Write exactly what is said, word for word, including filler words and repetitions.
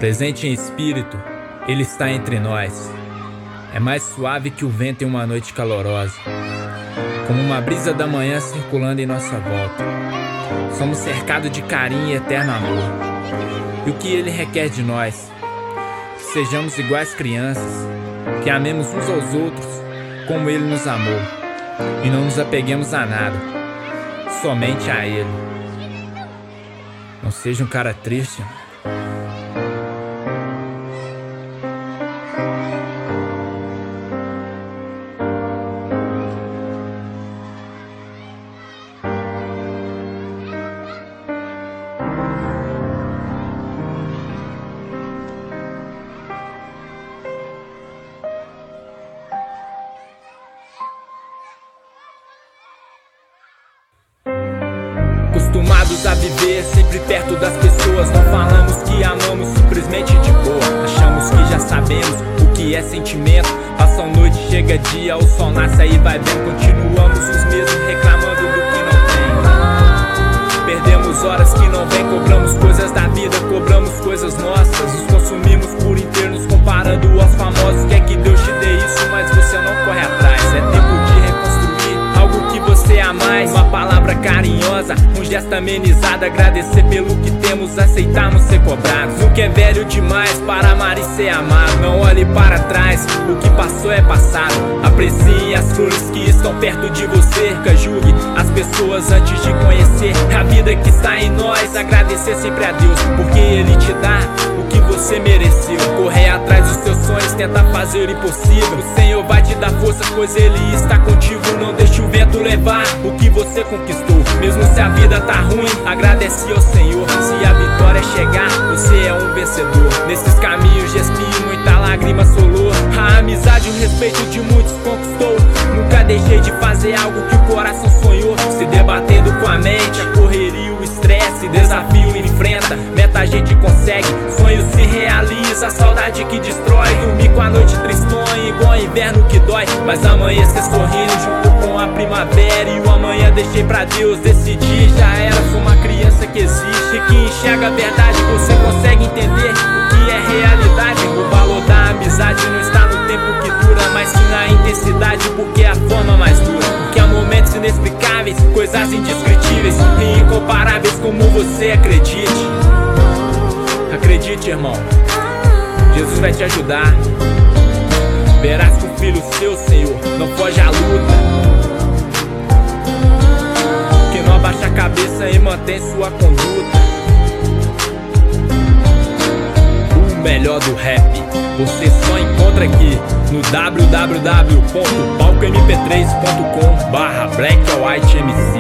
Presente em espírito, Ele está entre nós. É mais suave que o vento em uma noite calorosa, como uma brisa da manhã circulando em nossa volta. Somos cercados de carinho e eterno amor. E o que Ele requer de nós? Que sejamos iguais crianças, que amemos uns aos outros como Ele nos amou, e não nos apeguemos a nada, somente a Ele. Não seja um cara triste, mano. Acostumados a viver sempre perto das pessoas, não falamos que amamos simplesmente de boa. Achamos que já sabemos o que é sentimento. Passa a noite, chega dia, o sol nasce aí vai bem. Continuamos os mesmos reclamando do que não tem. Perdemos horas que não vem, cobramos coisas da vida, cobramos coisas nossas. Nos consumimos por inteiro, nos comparando aos famosos. Quer que Deus te dê isso, mas você não corre atrás. É tempo de reconstruir algo que você ama mais. Uma palavra carinhosa, um gesto amenizado, agradecer pelo que temos, aceitarmos ser cobrados. Nunca é velho demais para amar e ser amado. Não olhe para trás, o que passou é passado. Aprecie as flores que estão perto de você. Nunca julgue as pessoas antes de conhecer a vida que está em nós. Agradecer sempre a Deus, porque Ele te dá o que você mereceu. Correr atrás dos seus sonhos, tentar fazer o impossível. O Senhor vai te dar força, pois Ele está contigo. Não deixe o vento levar o que você conquistou. Mesmo se a vida tá ruim, agradece ao Senhor. Se a vitória chegar, você é um vencedor. Nesses caminhos de espinho, muita lágrima solou. A amizade e o respeito de muitos conquistou. Nunca deixei de fazer algo que o coração sonhou. Se debatendo com a mente, a correria, o estresse, desafio enfrenta, meta a gente consegue, sonho se realiza, saudade que destrói. Dormir com a noite tristonha, igual inverno que dói. Mas amanhecer sorrindo junto com a primavera. E o amanhã deixei pra Deus decidir. Já era, sou uma criança que existe, que enxerga a verdade. Você consegue entender o que é realidade. O valor da amizade não está no tempo que dura, mas sim na intensidade, porque é a forma mais dura. Porque há momentos inexplicáveis, coisas indescritíveis e incomparáveis, como você acredite. Acredite, irmão, Jesus vai te ajudar. Verás que o filho seu, Senhor, não foge à luta. Que não abaixa a cabeça e mantém sua conduta. O melhor do rap você só encontra aqui no w w w ponto palco m p três ponto com barra black white m c.